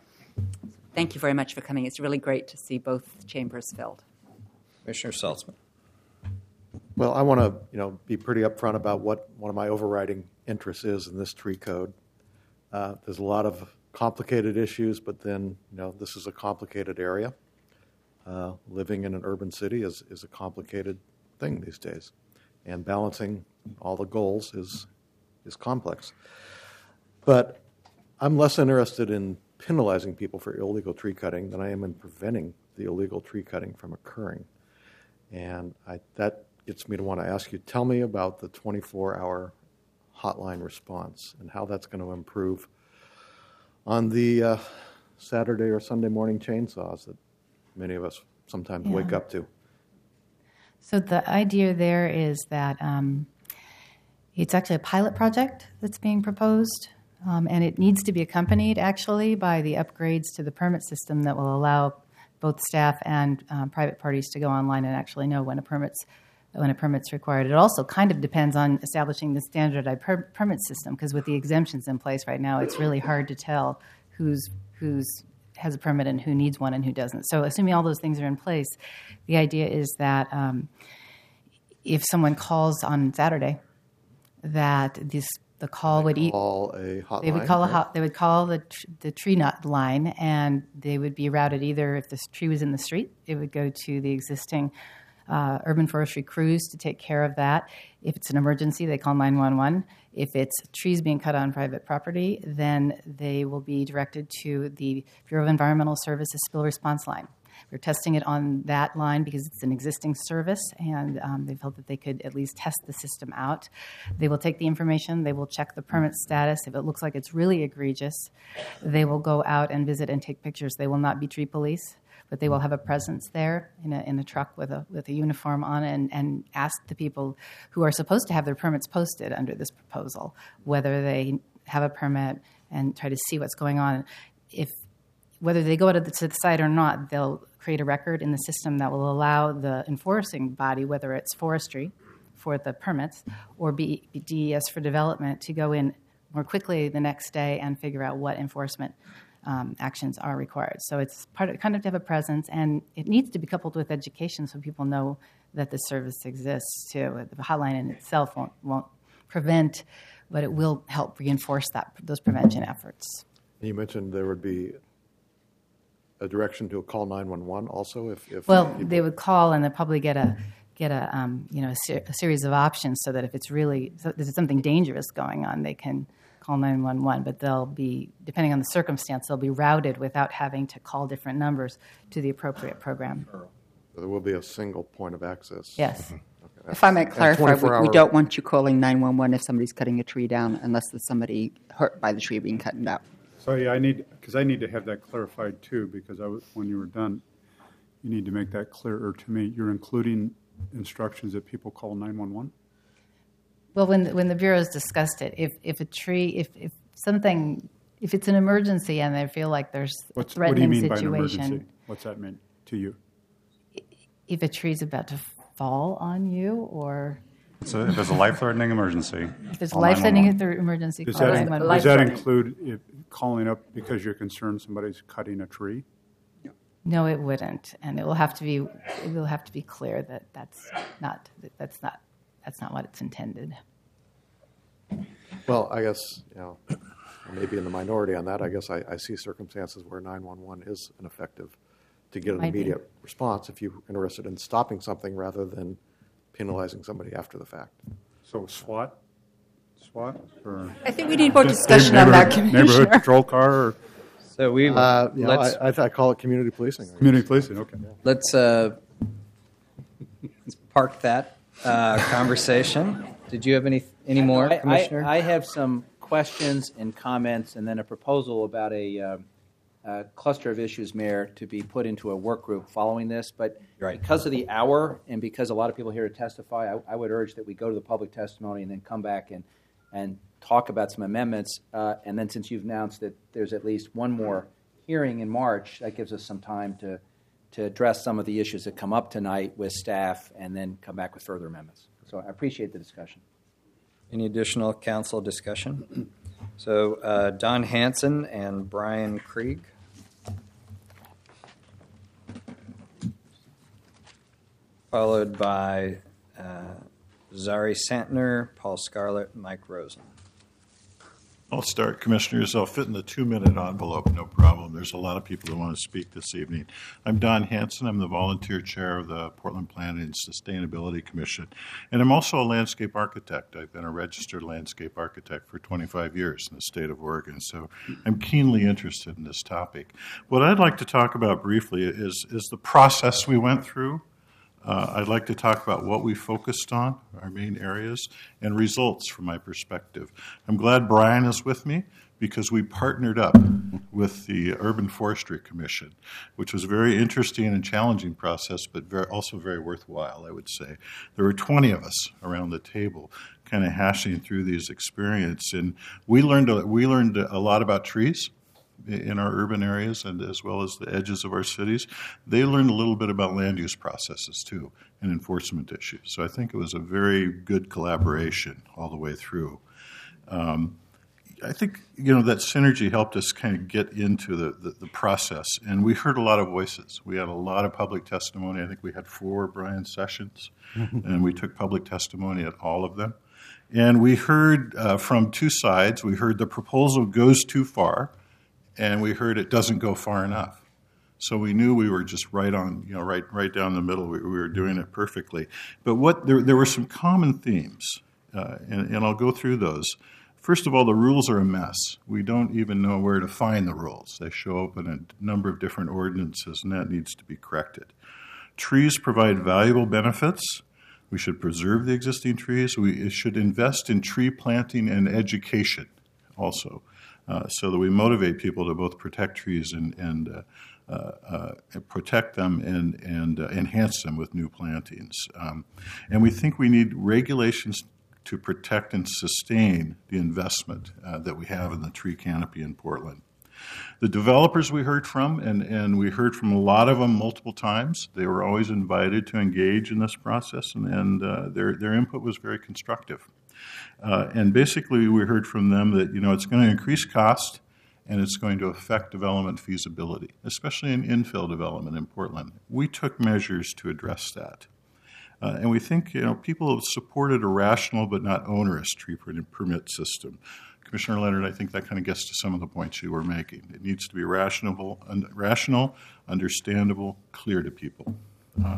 Thank you very much for coming. It's really great to see both chambers filled. Commissioner Saltzman. Well, I want to, you know, be pretty upfront about what one of my overriding interests is in this tree code. Uh, there's a lot of complicated issues, but then, you know, this is a complicated area. Uh, living in an urban city is, is a complicated thing these days, and balancing all the goals is is complex. But I'm less interested in penalizing people for illegal tree cutting than I am in preventing the illegal tree cutting from occurring. And I, that gets me to want to ask you, tell me about the twenty-four hour hotline response and how that's going to improve on the uh, Saturday or Sunday morning chainsaws that many of us sometimes Yeah. wake up to. So the idea there is that um, it's actually a pilot project that's being proposed. Um, and it needs to be accompanied, actually, by the upgrades to the permit system that will allow both staff and um, private parties to go online and actually know when a permit's when a permit's required. It also kind of depends on establishing the standardized per- permit system, because with the exemptions in place right now, it's really hard to tell who's who's has a permit and who needs one and who doesn't. So, assuming all those things are in place, the idea is that um, if someone calls on Saturday, that this the call would eat. Call a hotline. They would call right? a hot, They would call the tr- the tree nut line, and they would be routed either if this tree was in the street, it would go to the existing uh, urban forestry crews to take care of that. If it's an emergency, they call nine one one. If it's trees being cut on private property, then they will be directed to the Bureau of Environmental Services spill response line. We're testing it on that line because it's an existing service, and um, they felt that they could at least test the system out. They will take the information. They will check the permit status. If it looks like it's really egregious, they will go out and visit and take pictures. They will not be tree police, but they will have a presence there in a, in a truck with a with a uniform on and, and ask the people who are supposed to have their permits posted under this proposal whether they have a permit and try to see what's going on. If whether they go to the, to the site or not, they'll create a record in the system that will allow the enforcing body, whether it's forestry for the permits or B, D E S for development, to go in more quickly the next day and figure out what enforcement um, actions are required. So it's part of, kind of to have a presence, and it needs to be coupled with education so people know that this service exists too. The hotline in itself won't, won't prevent, but it will help reinforce that those prevention efforts. You mentioned there would be a direction to call nine one one also if, if Well, people... they would call and they'll probably get a get a um, you know a, ser- a series of options so that if it's really so there's something dangerous going on, they can call nine one one. But they'll be, depending on the circumstance, they'll be routed without having to call different numbers to the appropriate program. So there will be a single point of access. Yes. Okay, If I may clarify, we, we twenty-four hour don't want you calling nine one one if somebody's cutting a tree down unless there's somebody hurt by the tree being cut down. So yeah, I need, because I need to have that clarified too, because I was, when you were done, you need to make that clearer to me. You're including instructions that people call nine one one? Well, when when the bureaus discussed it, if if a tree, if if something, if it's an emergency and they feel like there's What's, a threatening what do you mean situation, by an emergency? What's that mean to you? if a tree's about to fall on you, or So if there's a life-threatening emergency, if there's call life-threatening nine one one. emergency, Does call that, nine one one. does that include if calling up because you're concerned somebody's cutting a tree? No, it wouldn't, and it will have to be. It will have to be clear that that's not. That's not. That's not what it's intended. Well, I guess, you know, I may be in the minority on that. I guess I, I see circumstances where nine one one is an effective to get an Might be. immediate response if you're interested in stopping something rather than penalizing somebody after the fact. So SWAT? SWAT? Or I think we need more discussion on that, neighborhood, Commissioner. neighborhood patrol car or So we Uh, you know, let's I, I, I call it community policing. I guess. community policing? Okay. let's uh, let's park that uh, conversation. Did you have any any more, I, I- Commissioner? I have some questions and comments, and then a proposal about a, uh, a cluster of issues, Mayor, to be put into a work group following this. But Right. because of the hour and because a lot of people here to testify, I, I would urge that we go to the public testimony and then come back and, and talk about some amendments. Uh, and then since you've announced that there's at least one more hearing in March, that gives us some time to, to address some of the issues that come up tonight with staff and then come back with further amendments. So I appreciate the discussion. Any additional council discussion? So uh, Don Hanson and Brian Krieg. Followed by uh, Zari Santner, Paul Scarlett, Mike Rosen. I'll start, Commissioners. I'll fit in the two-minute envelope, no problem. There's a lot of people who want to speak this evening. I'm Don Hanson. I'm the volunteer chair of the Portland Planning and Sustainability Commission. And I'm also a landscape architect. I've been a registered landscape architect for twenty-five years in the state of Oregon, so I'm keenly interested in this topic. What I'd like to talk about briefly is, is the process we went through. Uh, I'd like to talk about what we focused on, our main areas, and results from my perspective. I'm glad Brian is with me because we partnered up with the Urban Forestry Commission, which was a very interesting and challenging process, but very, also very worthwhile, I would say. There were twenty of us around the table kind of hashing through these experiences, and we learned a, we learned a lot about trees in our urban areas and as well as the edges of our cities. They learned a little bit about land use processes too and enforcement issues. So I think it was a very good collaboration all the way through. Um, I think, you know, that synergy helped us kind of get into the, the, the process, and we heard a lot of voices. We had a lot of public testimony. I think we had four Brian sessions, and we took public testimony at all of them. And we heard uh, from two sides. We heard the proposal goes too far, and we heard it doesn't go far enough. So we knew we were just right on, you know, right right down the middle. We, we were doing it perfectly. But what there, there were some common themes, uh, and, and I'll go through those. First of all, the rules are a mess. We don't even know where to find the rules. They show up in a number of different ordinances, and that needs to be corrected. Trees provide valuable benefits. We should preserve the existing trees. We should invest in tree planting and education also. Uh, so that we motivate people to both protect trees and, and uh, uh, uh, protect them and, and uh, enhance them with new plantings. Um, and we think we need regulations to protect and sustain the investment uh, that we have in the tree canopy in Portland. The developers we heard from, and, and we heard from a lot of them multiple times, they were always invited to engage in this process, and, and uh, their, their input was very constructive. Uh, and basically, we heard from them that, you know, it's going to increase cost and it's going to affect development feasibility, especially in infill development in Portland. We took measures to address that. Uh, and we think, you know, people have supported a rational but not onerous tree permit system. Commissioner Leonard, I think that kind of gets to some of the points you were making. It needs to be rational, un- rational understandable, clear to people. Uh,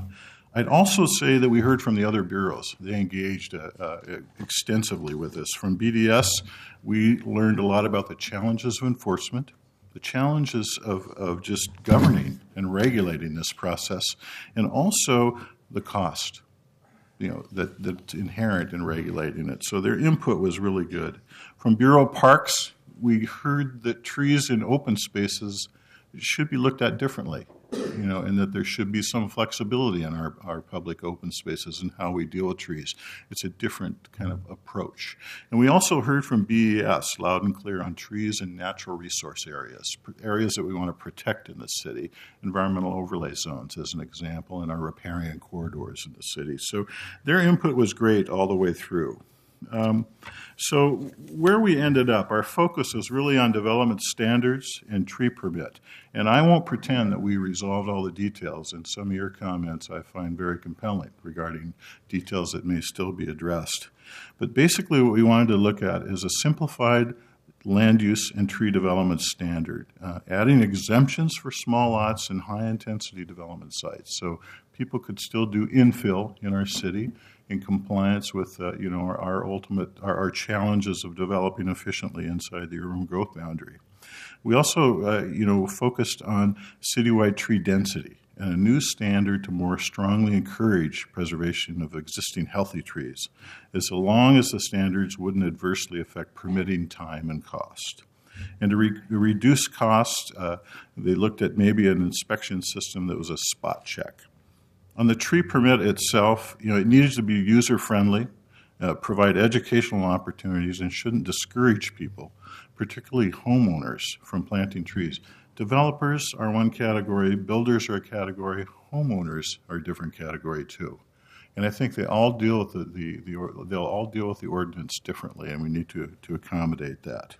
I'd also say that we heard from the other bureaus. They engaged uh, uh, extensively with us. From B D S, we learned a lot about the challenges of enforcement, the challenges of, of just governing and regulating this process, and also the cost, you know, that, that's inherent in regulating it. So their input was really good. From Bureau of Parks, we heard that trees in open spaces should be looked at differently, you know, and that there should be some flexibility in our, our public open spaces and how we deal with trees. It's a different kind of approach. And we also heard from B E S loud and clear on trees and natural resource areas, areas that we want to protect in the city, environmental overlay zones as an example, and our riparian corridors in the city. So their input was great all the way through. Um, so where we ended up, our focus is really on development standards and tree permit. And I won't pretend that we resolved all the details. And some of your comments I find very compelling regarding details that may still be addressed. But basically what we wanted to look at is a simplified land use and tree development standard, uh, adding exemptions for small lots and high-intensity development sites. So people could still do infill in our city in compliance with, uh, you know, our, our ultimate, our, our challenges of developing efficiently inside the urban growth boundary. We also, uh, you know, focused on citywide tree density and a new standard to more strongly encourage preservation of existing healthy trees, as long as the standards wouldn't adversely affect permitting time and cost. And to re- reduce cost, uh, they looked at maybe an inspection system that was a spot check. On the tree permit itself, you know, it needs to be user-friendly, uh, provide educational opportunities, and shouldn't discourage people, particularly homeowners, from planting trees. Developers are one category, builders are a category, homeowners are a different category too. And I think they all deal with the, the, the they'll all deal with the ordinance differently, and we need to, to accommodate that.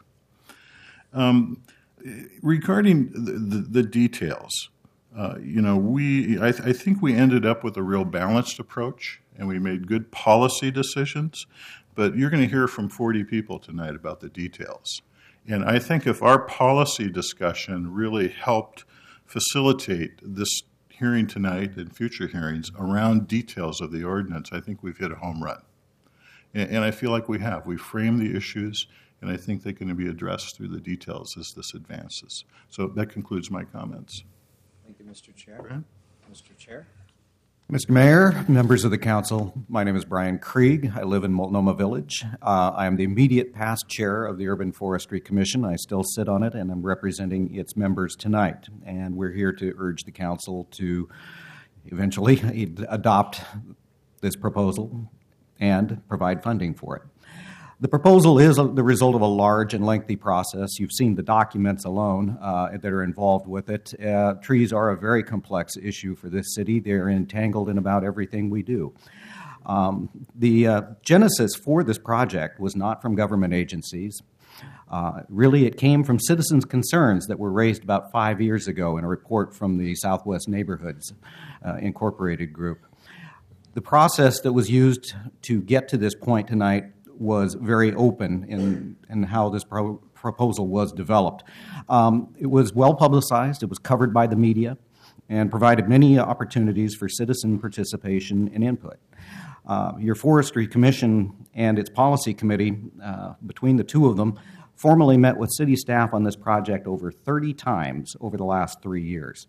Um, regarding the, the, the details, Uh, you know, we, I, th- I think we ended up with a real balanced approach, and we made good policy decisions, but you're going to hear from forty people tonight about the details. And I think if our policy discussion really helped facilitate this hearing tonight and future hearings around details of the ordinance, I think we've hit a home run. And, and I feel like we have. We framed the issues, and I think they're going to be addressed through the details as this advances. So that concludes my comments. Thank you, Mister Chair. Mister Chair. Mister Mayor, members of the council, my name is Brian Krieg. I live in Multnomah Village. Uh, I am the immediate past chair of the Urban Forestry Commission. I still sit on it, and I'm representing its members tonight. And we're here to urge the council to eventually adopt this proposal and provide funding for it. The proposal is the result of a large and lengthy process. You've seen the documents alone uh, that are involved with it. Uh, trees are a very complex issue for this city. They're entangled in about everything we do. Um, the uh, genesis for this project was not from government agencies. Uh, really, it came from citizens' concerns that were raised about five years ago in a report from the Southwest Neighborhoods uh, Incorporated group. The process that was used to get to this point tonight was very open in, in how this pro- proposal was developed. Um, it was well publicized, it was covered by the media, and provided many opportunities for citizen participation and input. Uh, your Forestry Commission and its Policy Committee, uh, between the two of them, formally met with city staff on this project over thirty times over the last three years.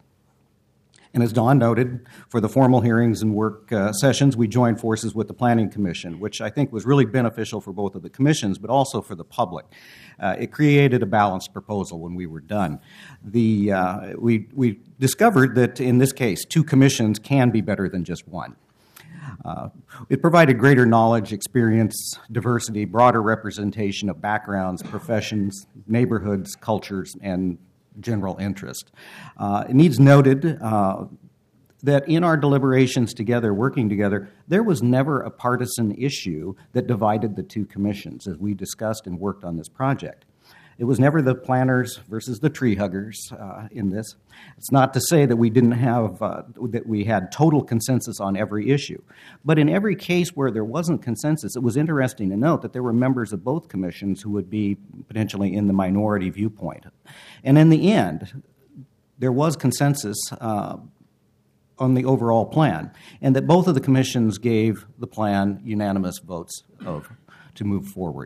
And as Don noted, for the formal hearings and work uh, sessions, we joined forces with the Planning Commission, which I think was really beneficial for both of the commissions, but also for the public. Uh, it created a balanced proposal when we were done. The, uh, we, we discovered that, in this case, two commissions can be better than just one. Uh, it provided greater knowledge, experience, diversity, broader representation of backgrounds, professions, neighborhoods, cultures, and general interest. Uh, it needs noted uh, that in our deliberations together, working together, there was never a partisan issue that divided the two commissions as we discussed and worked on this project. It was never the planners versus the tree huggers uh, in this. It's not to say that we didn't have, uh, that we had total consensus on every issue. But in every case where there wasn't consensus, it was interesting to note that there were members of both commissions who would be potentially in the minority viewpoint. And in the end, there was consensus uh, on the overall plan, and that both of the commissions gave the plan unanimous votes of to move forward.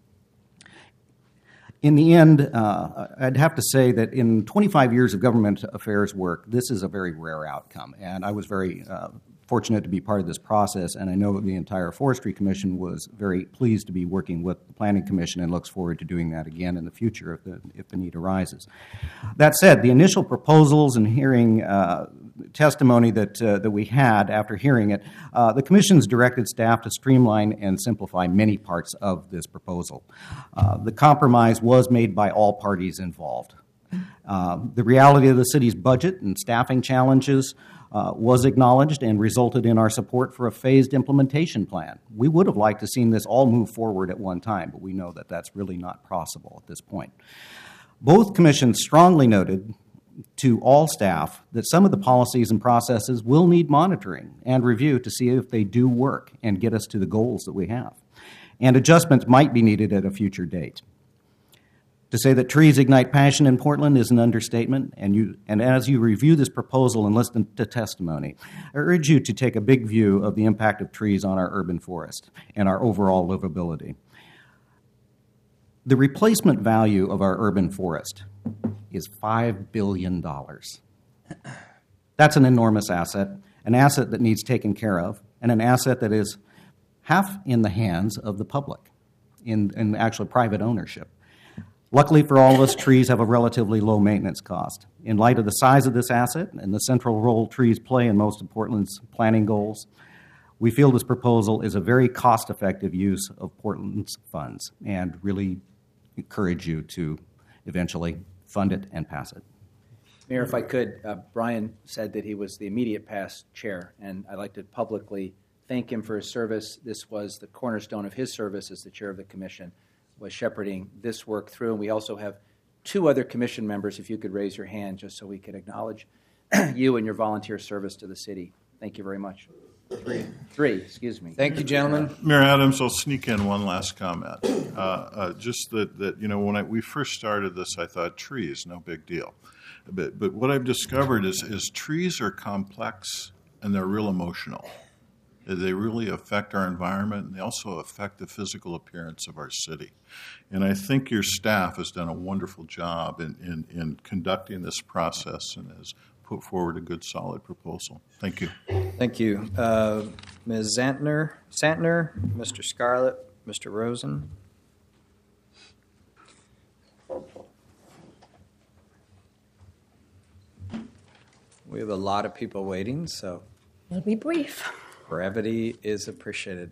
In the end, uh, I'd have to say that in twenty-five years of government affairs work, this is a very rare outcome, and I was very uh, fortunate to be part of this process, and I know the entire Forestry Commission was very pleased to be working with the Planning Commission and looks forward to doing that again in the future if the, if the need arises. That said, the initial proposals and hearing uh, testimony that uh, that we had after hearing it, uh, the Commission's directed staff to streamline and simplify many parts of this proposal. Uh, the compromise was made by all parties involved. Uh, the reality of the city's budget and staffing challenges uh, was acknowledged and resulted in our support for a phased implementation plan. We would have liked to have seen this all move forward at one time, but we know that that's really not possible at this point. Both commissions strongly noted to all staff that some of the policies and processes will need monitoring and review to see if they do work and get us to the goals that we have. And adjustments might be needed at a future date. To say that trees ignite passion in Portland is an understatement, and you and as you review this proposal and listen to testimony, I urge you to take a big view of the impact of trees on our urban forest and our overall livability. The replacement value of our urban forest is five billion dollars. That's an enormous asset, an asset that needs taken care of, and an asset that is half in the hands of the public, in, in actual private ownership. Luckily for all of us, trees have a relatively low maintenance cost. In light of the size of this asset and the central role trees play in most of Portland's planning goals, we feel this proposal is a very cost-effective use of Portland's funds and really encourage you to eventually fund it and pass it. Mayor, if I could, uh, Brian said that he was the immediate past chair, and I'd like to publicly thank him for his service. This was the cornerstone of his service as the chair of the commission, was shepherding this work through. And we also have two other commission members, if you could raise your hand, just so we could acknowledge you and your volunteer service to the city. Thank you very much. Three, three excuse me. Thank you, gentlemen. Mayor Adams, I'll sneak in one last comment. Uh, uh, just that, that, you know, when I, we first started this, I thought trees, no big deal. But, but what I've discovered is, is trees are complex and they're real emotional. They really affect our environment, and they also affect the physical appearance of our city. And I think your staff has done a wonderful job in, in, in conducting this process and has put forward a good, solid proposal. Thank you. Thank you. Uh, Miz Zantner, Santner, Mister Scarlett, Mister Rosen. We have a lot of people waiting, so I'll be brief. Brevity is appreciated.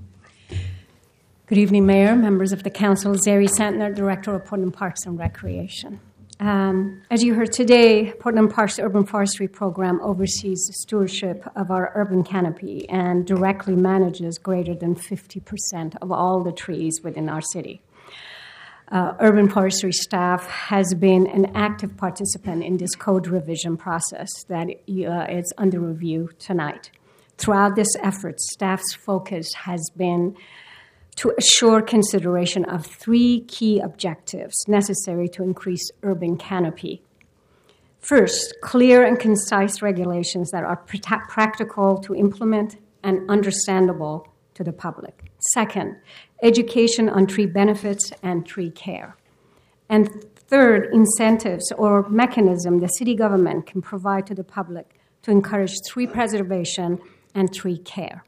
Good evening, Mayor, members of the Council. Zeri Santner, Director of Portland Parks and Recreation. Um, as you heard today, Portland Parks Urban Forestry Program oversees the stewardship of our urban canopy and directly manages greater than fifty percent of all the trees within our city. Uh, urban forestry staff has been an active participant in this code revision process that uh, is under review tonight. Throughout this effort, staff's focus has been to assure consideration of three key objectives necessary to increase urban canopy. First, clear and concise regulations that are pr- practical to implement and understandable to the public. Second, education on tree benefits and tree care. And third, incentives or mechanism the city government can provide to the public to encourage tree preservation and tree care.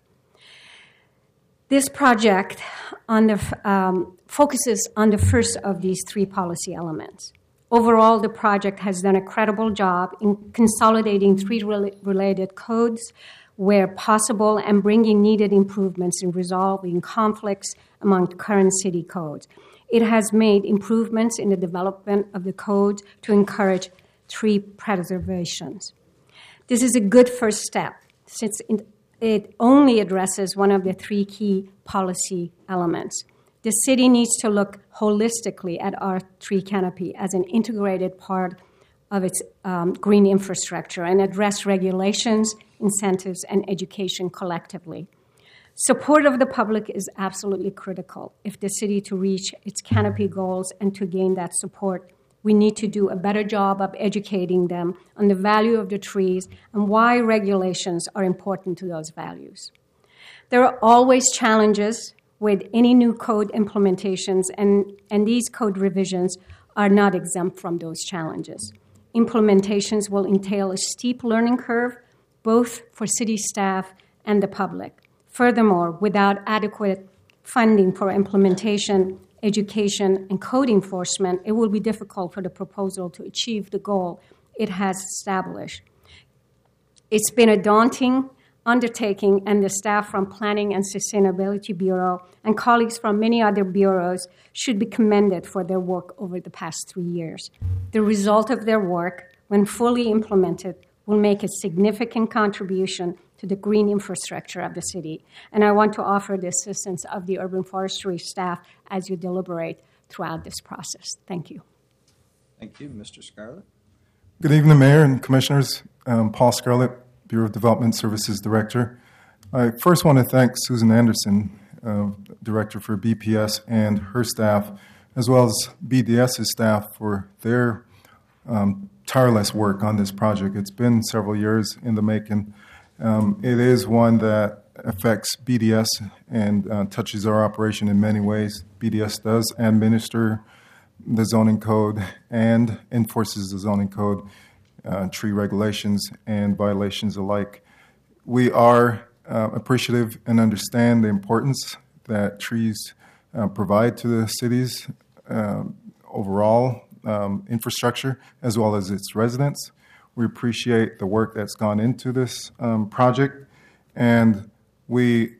This project on the, um, focuses on the first of these three policy elements. Overall, the project has done a credible job in consolidating tree-related codes where possible and bringing needed improvements in resolving conflicts among current city codes. It has made improvements in the development of the codes to encourage tree preservation. This is a good first step, since it only addresses one of the three key policy elements. The city needs to look holistically at our tree canopy as an integrated part of its um, green infrastructure and address regulations, incentives, and education collectively. Support of the public is absolutely critical if the city to reach its canopy goals and to gain that support We need to do a better job of educating them on the value of the trees and why regulations are important to those values. There are always challenges with any new code implementations, and, and these code revisions are not exempt from those challenges. Implementations will entail a steep learning curve, both for city staff and the public. Furthermore, without adequate funding for implementation, education, and code enforcement, it will be difficult for the proposal to achieve the goal it has established. It's been a daunting undertaking, and the staff from Planning and Sustainability Bureau and colleagues from many other bureaus should be commended for their work over the past three years. The result of their work, when fully implemented, will make a significant contribution to the green infrastructure of the city. And I want to offer the assistance of the urban forestry staff as you deliberate throughout this process. Thank you. Thank you. Mister Scarlett. Good evening, Mayor and Commissioners. Um, Paul Scarlett, Bureau of Development Services Director. I first want to thank Susan Anderson, uh, Director for B P S, and her staff, as well as BDS's staff for their um, tireless work on this project. It's been several years in the making. Um, it is one that affects B D S and uh, touches our operation in many ways. B D S does administer the zoning code and enforces the zoning code, uh, tree regulations and violations alike. We are uh, appreciative and understand the importance that trees uh, provide to the city's uh, overall um, infrastructure as well as its residents. We appreciate the work that's gone into this um, project, and we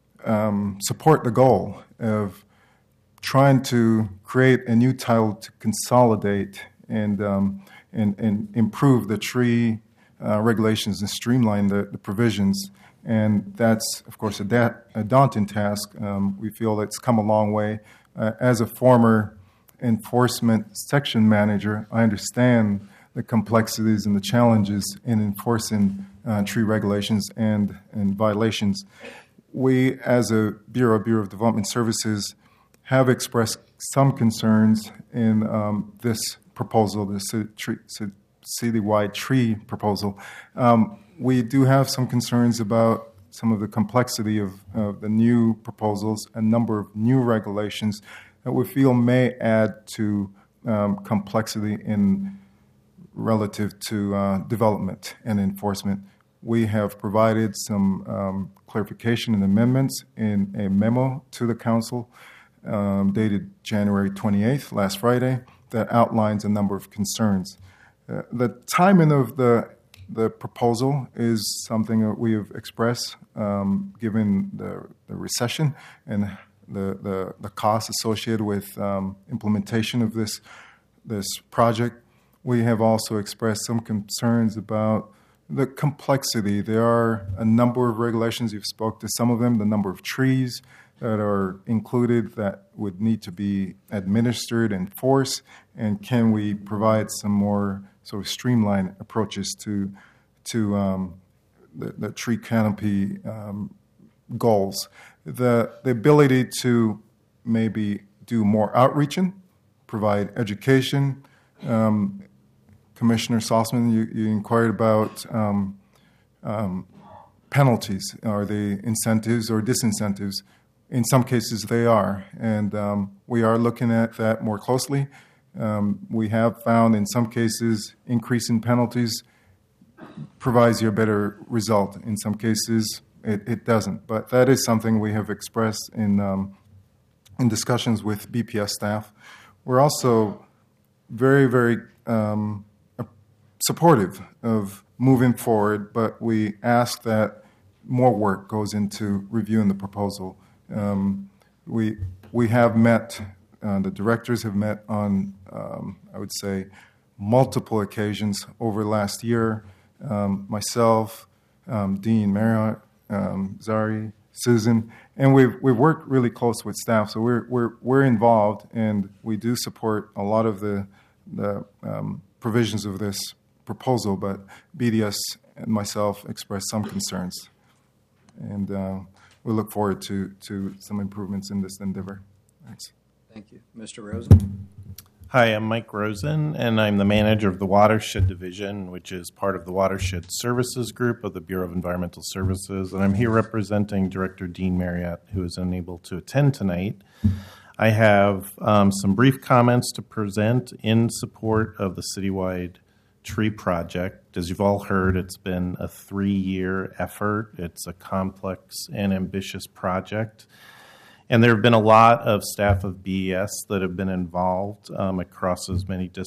um, support the goal of trying to create a new title to consolidate and um, and, and improve the tree uh, regulations and streamline the, the provisions. And that's, of course, a, da- a daunting task. Um, we feel it's come a long way. Uh, as a former enforcement section manager, I understand the complexities and the challenges in enforcing uh, tree regulations and, and violations. We, as a Bureau, Bureau of Development Services, have expressed some concerns in um, this proposal, the citywide tree proposal. Um, we do have some concerns about some of the complexity of uh, the new proposals, a number of new regulations that we feel may add to um, complexity in relative to uh, development and enforcement. We have provided some um, clarification and amendments in a memo to the council um, dated January twenty-eighth, last Friday, that outlines a number of concerns. Uh, the timing of the the proposal is something that we have expressed um, given the, the recession and the, the, the costs associated with um, implementation of this this project. We have also expressed some concerns about the complexity. There are a number of regulations. You've spoke to some of them, the number of trees that are included that would need to be administered and enforced, and can we provide some more sort of streamlined approaches to to um, the, the tree canopy um, goals. The, the ability to maybe do more outreaching, provide education. Um, Commissioner Salzman, you, you inquired about um, um, penalties. Are they incentives or disincentives? In some cases, they are, and um, we are looking at that more closely. Um, we have found in some cases increasing penalties provides you a better result. In some cases, it, it doesn't. But that is something we have expressed in um, in discussions with B P S staff. We're also very, very um, supportive of moving forward, but we ask that more work goes into reviewing the proposal. Um, we we have met, uh, the directors have met on, um, I would say, multiple occasions over the last year. Um, myself, um, Dean Marriott, um, Zari, Susan, and we've we've worked really close with staff. So we're we're we're involved, and we do support a lot of the the um, provisions of this proposal. But B D S and myself expressed some concerns, and uh, we look forward to to some improvements in this endeavor. Thanks. Thank you, Mister Rosen. Hi, I'm Mike Rosen, and I'm the manager of the Watershed Division, which is part of the Watershed Services Group of the Bureau of Environmental Services. And I'm here representing Director Dean Marriott, who is unable to attend tonight. I have um, some brief comments to present in support of the citywide tree project. As you've all heard, it's been a three-year effort. It's a complex and ambitious project. And there have been a lot of staff of B E S that have been involved um, across as many disciplines